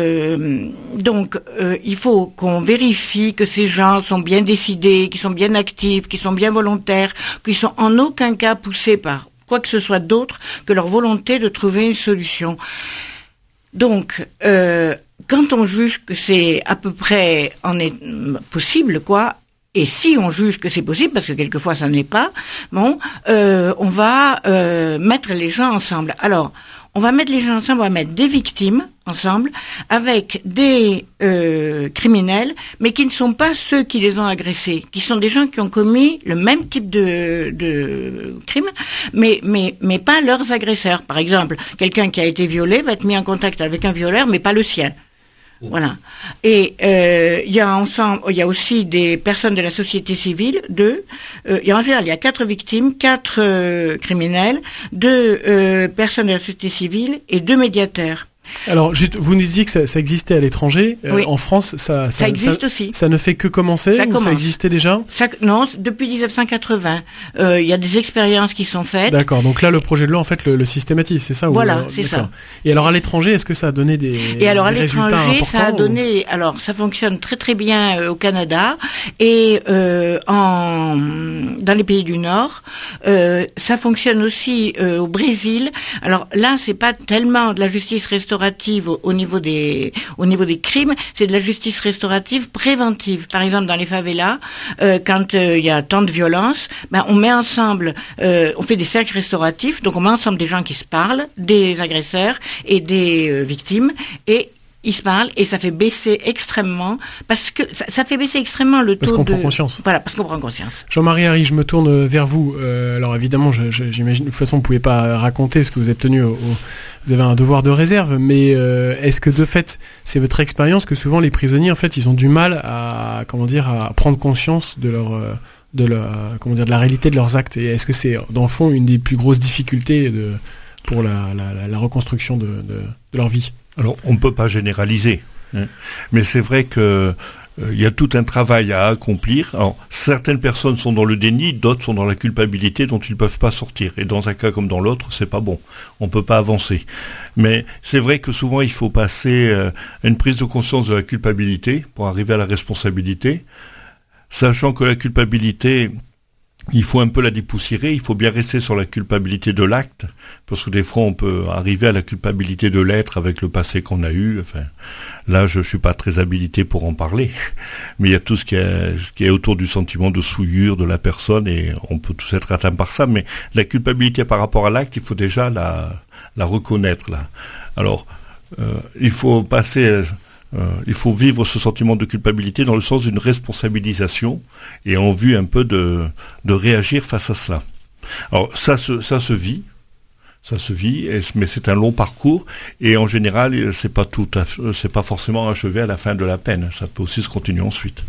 donc il faut qu'on vérifie que ces gens sont bien décidés, qu'ils sont bien actifs, qu'ils sont bien volontaires, qu'ils sont en aucun cas poussés par quoi que ce soit d'autre que leur volonté de trouver une solution. Donc, quand on juge que c'est à peu près possible, quoi, et si on juge que c'est possible, parce que quelquefois ça n'est pas, on va mettre les gens ensemble. Alors, on va mettre les gens ensemble, on va mettre des victimes ensemble, avec des criminels, mais qui ne sont pas ceux qui les ont agressés, qui sont des gens qui ont commis le même type de crime, mais pas leurs agresseurs. Par exemple, quelqu'un qui a été violé va être mis en contact avec un violeur, mais pas le sien. Voilà. Et il y a aussi des personnes de la société civile, en général, il y a 4 victimes, 4 criminels, 2 personnes de la société civile et 2 médiateurs. Alors, vous nous disiez que ça existait à l'étranger. Oui. En France, ça existe aussi. Ça ne fait que commencer ou ça existait déjà ? Non, depuis 1980. Il y a des expériences qui sont faites. D'accord. Donc là, le projet de loi, en fait, le systématise, c'est ça ? Voilà, c'est ça. Et alors, à l'étranger, est-ce que ça a donné des résultats importants ? Et alors, à l'étranger, ça a donné... Alors, ça fonctionne très très bien au Canada et dans les pays du Nord. Ça fonctionne aussi au Brésil. Alors là, c'est pas tellement de la justice restaurative au niveau des crimes, c'est de la justice restaurative préventive. Par exemple, dans les favelas, quand il y a tant de violence, on met ensemble, on fait des cercles restauratifs, donc on met ensemble des gens qui se parlent, des agresseurs et des victimes, et ils se parlent et ça fait baisser extrêmement, parce que ça fait baisser extrêmement le taux parce qu'on prend conscience. Voilà, parce qu'on prend conscience. Jean-Marie Harry, je me tourne vers vous. Alors évidemment, j'imagine, de toute façon, vous pouvez pas raconter ce que vous êtes tenu vous avez un devoir de réserve, mais est-ce que de fait, c'est votre expérience que souvent les prisonniers, en fait, ils ont du mal à prendre conscience de la réalité de leurs actes, et est-ce que c'est dans le fond une des plus grosses difficultés pour la reconstruction de leur vie ? Alors, on ne peut pas généraliser, hein, mais c'est vrai que il y a tout un travail à accomplir. Alors, certaines personnes sont dans le déni, d'autres sont dans la culpabilité dont ils ne peuvent pas sortir. Et dans un cas comme dans l'autre, c'est pas bon. On ne peut pas avancer. Mais c'est vrai que souvent, il faut passer à une prise de conscience de la culpabilité pour arriver à la responsabilité, sachant que la culpabilité... Il faut un peu la dépoussiérer, il faut bien rester sur la culpabilité de l'acte, parce que des fois on peut arriver à la culpabilité de l'être avec le passé qu'on a eu. Enfin, là je suis pas très habilité pour en parler, mais il y a tout ce qui est autour du sentiment de souillure de la personne, et on peut tous être atteints par ça, mais la culpabilité par rapport à l'acte, il faut déjà la reconnaître là. Alors, il faut passer... il faut vivre ce sentiment de culpabilité dans le sens d'une responsabilisation et en vue un peu de réagir face à cela. Alors ça se vit, mais c'est un long parcours et en général c'est pas forcément achevé à la fin de la peine. Ça peut aussi se continuer ensuite.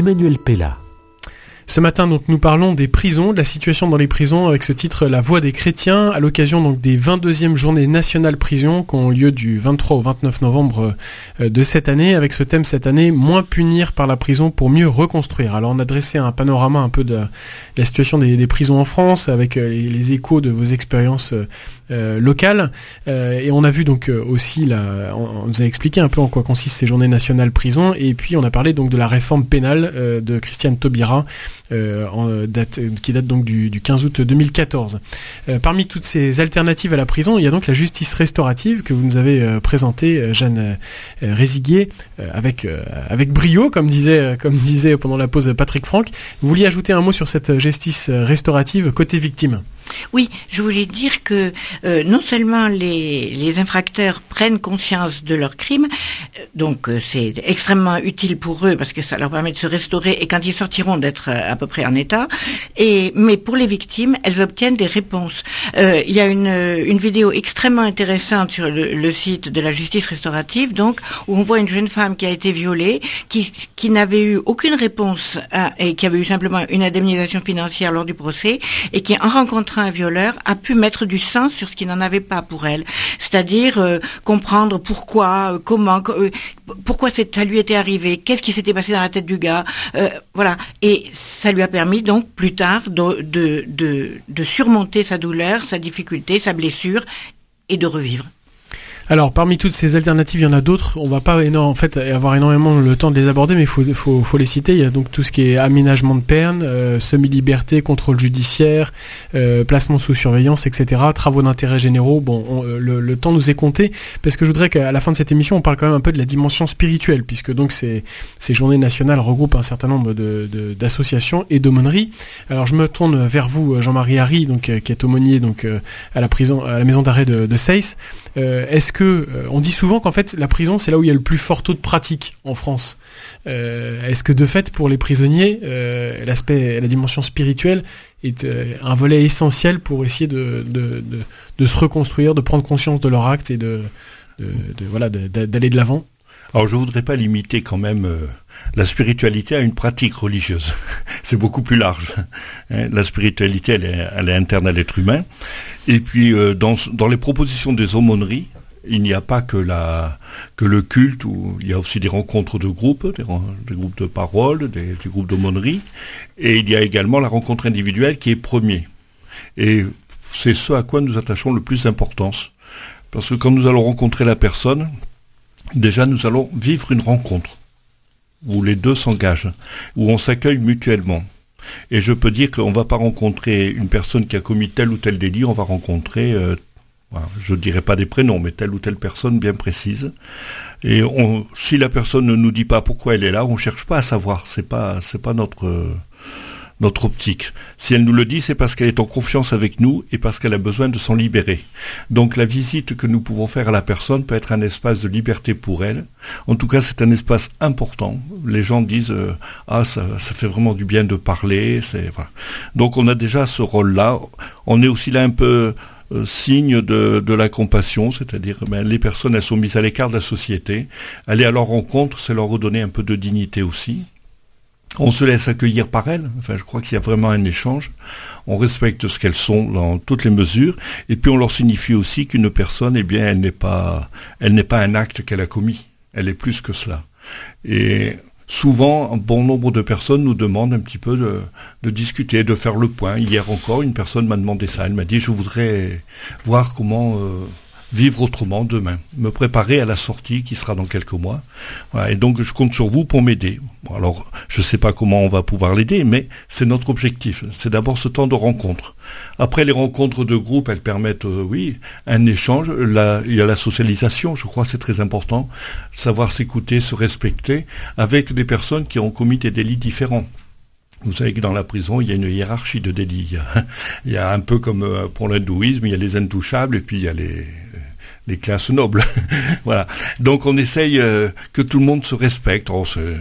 Emmanuel Pella. Ce matin, donc, nous parlons des prisons, de la situation dans les prisons, avec ce titre « La voix des chrétiens », à l'occasion donc des 22e journées nationales prison, qui ont lieu du 23 au 29 novembre de cette année, avec ce thème cette année « Moins punir par la prison pour mieux reconstruire ». Alors, on a dressé un panorama un peu de la situation des prisons en France, avec les échos de vos expériences locales, et on a vu donc aussi, on nous a expliqué un peu en quoi consistent ces journées nationales prison, et puis on a parlé donc de la réforme pénale de Christiane Taubira, qui date donc du 15 août 2014. Parmi toutes ces alternatives à la prison, il y a donc la justice restaurative que vous nous avez présentée, Jeanne Réziguier, avec brio, comme disait pendant la pause Patrick Franck. Vous vouliez ajouter un mot sur cette justice restaurative côté victime? Oui, je voulais dire que non seulement les infracteurs prennent conscience de leurs crimes, donc c'est extrêmement utile pour eux parce que ça leur permet de se restaurer et quand ils sortiront d'être à peu près en état, mais pour les victimes, elles obtiennent des réponses. Il y a une vidéo extrêmement intéressante sur le site de la justice restaurative, donc où on voit une jeune femme qui a été violée, qui n'avait eu aucune réponse et qui avait eu simplement une indemnisation financière lors du procès et qui, en rencontrant un violeur, a pu mettre du sens sur ce qui n'en avait pas pour elle. C'est-à-dire comprendre pourquoi, comment, pourquoi ça lui était arrivé, qu'est-ce qui s'était passé dans la tête du gars, voilà. Et ça lui a permis donc plus tard de surmonter sa douleur, sa difficulté, sa blessure et de revivre. Alors, parmi toutes ces alternatives, il y en a d'autres. On va pas avoir énormément le temps de les aborder, mais faut les citer. Il y a donc tout ce qui est aménagement de peine, semi-liberté, contrôle judiciaire, placement sous surveillance, etc. Travaux d'intérêt généraux. Bon, le temps nous est compté, parce que je voudrais qu'à la fin de cette émission, on parle quand même un peu de la dimension spirituelle, puisque donc ces journées nationales regroupent un certain nombre d'associations et d'aumôneries. Alors, je me tourne vers vous, Jean-Marie Harry, donc qui est aumônier donc à la maison d'arrêt de Seyss. Est-ce que on dit souvent qu'en fait la prison c'est là où il y a le plus fort taux de pratique en France. Est-ce que de fait pour les prisonniers la dimension spirituelle est un volet essentiel pour essayer de se reconstruire, de prendre conscience de leur acte et d'aller de l'avant? Alors je voudrais pas limiter quand même la spiritualité à une pratique religieuse. C'est beaucoup plus large. La spiritualité, elle est interne à l'être humain. Et puis dans les propositions des aumôneries, il n'y a pas que le culte, où il y a aussi des rencontres de groupes, des groupes de parole, des groupes d'aumônerie, et il y a également la rencontre individuelle qui est premier. Et c'est ce à quoi nous attachons le plus d'importance. Parce que quand nous allons rencontrer la personne, déjà nous allons vivre une rencontre, où les deux s'engagent, où on s'accueille mutuellement. Et je peux dire qu'on ne va pas rencontrer une personne qui a commis tel ou tel délit, on va rencontrer... je ne dirais pas des prénoms, mais telle ou telle personne bien précise. Et si la personne ne nous dit pas pourquoi elle est là, on ne cherche pas à savoir. C'est pas notre optique. Si elle nous le dit, c'est parce qu'elle est en confiance avec nous et parce qu'elle a besoin de s'en libérer. Donc la visite que nous pouvons faire à la personne peut être un espace de liberté pour elle. En tout cas, c'est un espace important. Les gens disent ça fait vraiment du bien de parler. Voilà. Donc on a déjà ce rôle-là. On est aussi là un peu signe de la compassion, c'est-à-dire les personnes elles sont mises à l'écart de la société. Aller à leur rencontre, c'est leur redonner un peu de dignité aussi. On se laisse accueillir par elles. Enfin, je crois qu'il y a vraiment un échange. On respecte ce qu'elles sont dans toutes les mesures. Et puis on leur signifie aussi qu'une personne, elle n'est pas un acte qu'elle a commis. Elle est plus que cela. Et souvent, un bon nombre de personnes nous demandent un petit peu de discuter, de faire le point. Hier encore, une personne m'a demandé ça. Elle m'a dit, je voudrais voir comment vivre autrement demain, me préparer à la sortie qui sera dans quelques mois. Voilà, et donc, je compte sur vous pour m'aider. Bon, alors, je ne sais pas comment on va pouvoir l'aider, mais c'est notre objectif. C'est d'abord ce temps de rencontre. Après, les rencontres de groupe, elles permettent, un échange. Il y a la socialisation, je crois que c'est très important. Savoir s'écouter, se respecter, avec des personnes qui ont commis des délits différents. Vous savez que dans la prison, il y a une hiérarchie de délits. Il y a un peu comme pour l'hindouisme, il y a les intouchables et puis il y a les classes nobles. Voilà. Donc on essaye que tout le monde se respecte.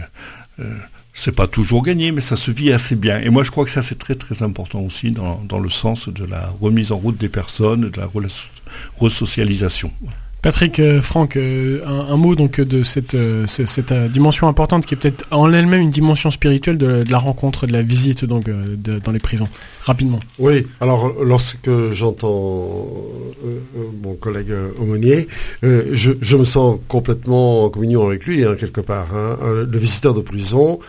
C'est pas toujours gagné, mais ça se vit assez bien. Et moi, je crois que ça, c'est très, très important aussi dans le sens de la remise en route des personnes, de la resocialisation. Patrick, Franck, un mot donc de cette dimension importante qui est peut-être en elle-même une dimension spirituelle de la rencontre, de la visite donc dans les prisons. Rapidement. Oui, alors lorsque j'entends mon collègue aumônier, je me sens complètement en communion avec lui, quelque part. Le visiteur de prison,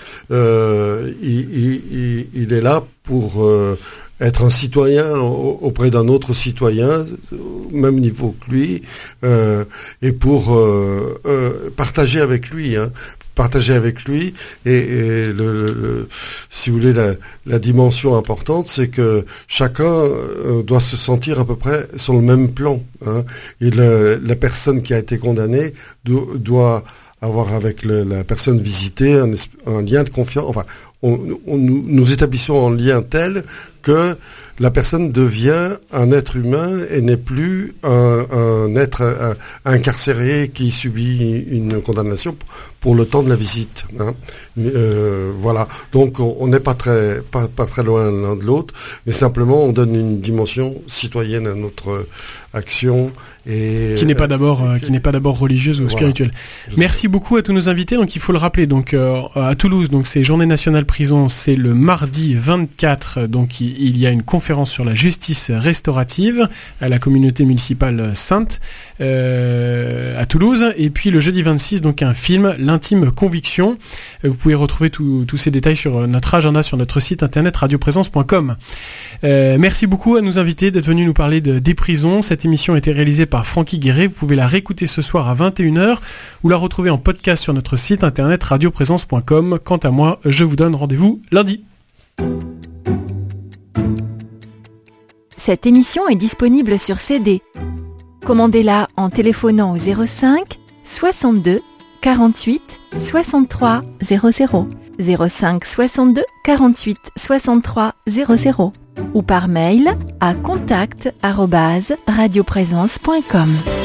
il est là pour être un citoyen auprès d'un autre citoyen, au même niveau que lui, et pour partager avec lui. Partager avec lui et si vous voulez la dimension importante, c'est que chacun doit se sentir à peu près sur le même plan. Et la personne qui a été condamnée doit avoir avec la personne visitée un lien de confiance. Enfin, nous établissons un lien tel que la personne devient un être humain et n'est plus un être incarcéré qui subit une condamnation pour le temps de la visite. Voilà. Donc on n'est pas très loin l'un de l'autre, mais simplement on donne une dimension citoyenne à notre action et qui n'est pas d'abord religieuse ou spirituelle. Merci beaucoup à tous nos invités. Donc il faut le rappeler. Donc à Toulouse, donc c'est Journée nationale prison, c'est le mardi 24. Donc il y a une conférence sur la justice restaurative à la communauté municipale Sainte à Toulouse. Et puis le jeudi 26, donc un film, L'intime conviction. Vous pouvez retrouver tous ces détails sur notre agenda sur notre site internet radioprésence.com. Merci beaucoup à nos invités d'être venus nous parler des prisons. Cette émission a été réalisée par Francky Guéret. Vous pouvez la réécouter ce soir à 21h ou la retrouver en podcast sur notre site internet radioprésence.com. Quant à moi, je vous donne rendez-vous lundi. Cette émission est disponible sur CD. Commandez-la en téléphonant au 05 62 48 63 00 05 62 48 63 00 ou par mail à contact@radioprésence.com.